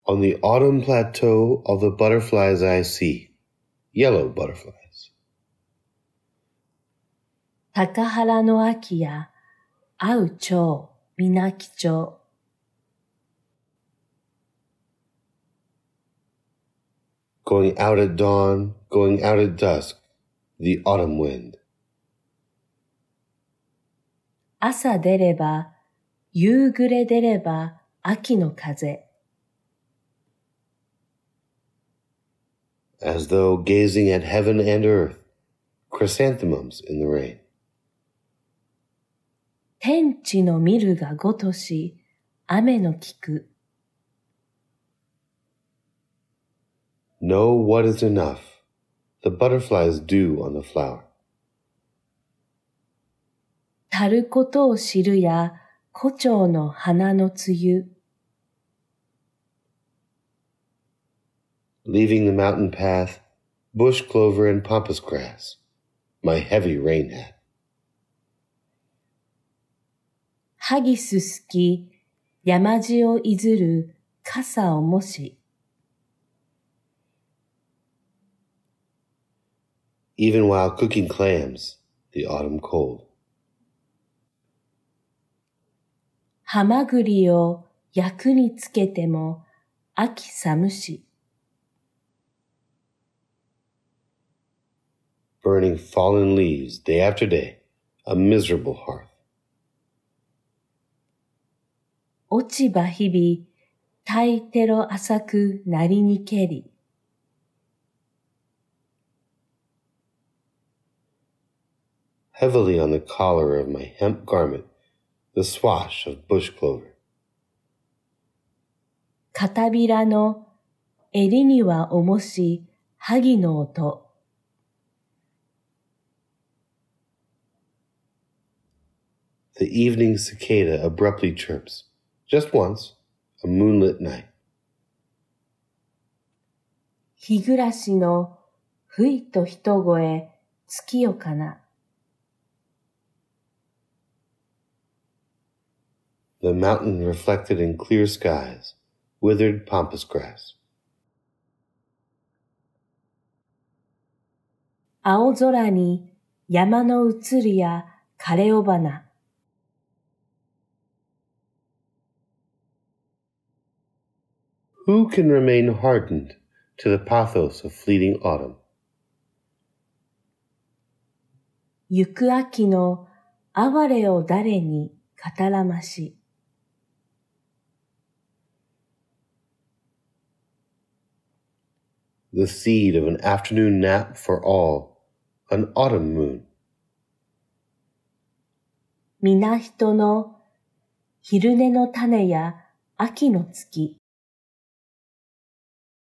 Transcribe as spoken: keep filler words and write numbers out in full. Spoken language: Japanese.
On the autumn plateau, all the butterflies I see, yellow butterflies. 高原の秋や会う蝶、皆貴重。 Going out at dawn, going out at dusk, the autumn wind. 朝出れば、夕暮れ出れば、秋の風。 As though gazing at heaven and earth, chrysanthemums in the rain. 天地の見るがごとし、雨の聞く。 Know what is enough, the butterflies do on the flower. たることを知るや、胡蝶の花の梅雨。 Leaving the mountain path, bush clover and pampas grass, my heavy rain hat. はぎすすき、山地をいずる、傘をもし。 Even while cooking clams, the autumn cold. はまぐりを役につけても、秋寒し。 Burning fallen leaves day after day, a miserable hearth. 落ち葉日々、たいてろ浅くなりにけり。 Heavily on the collar of my hemp garment, the swash of bush clover. 片びらの襟には重し、萩の音。 The evening cicada abruptly chirps, just once, a moonlit night. 日暮らしのふいと一声、月夜かな。 The mountain reflected in clear skies, withered pampas grass. 青空に山の移りや枯れ尾花。 Who can remain hardened to the pathos of fleeting autumn? 行く秋の哀れを誰に語らまし。 The seed of an afternoon nap for all, an autumn moon. 皆人の昼寝の種や秋の月。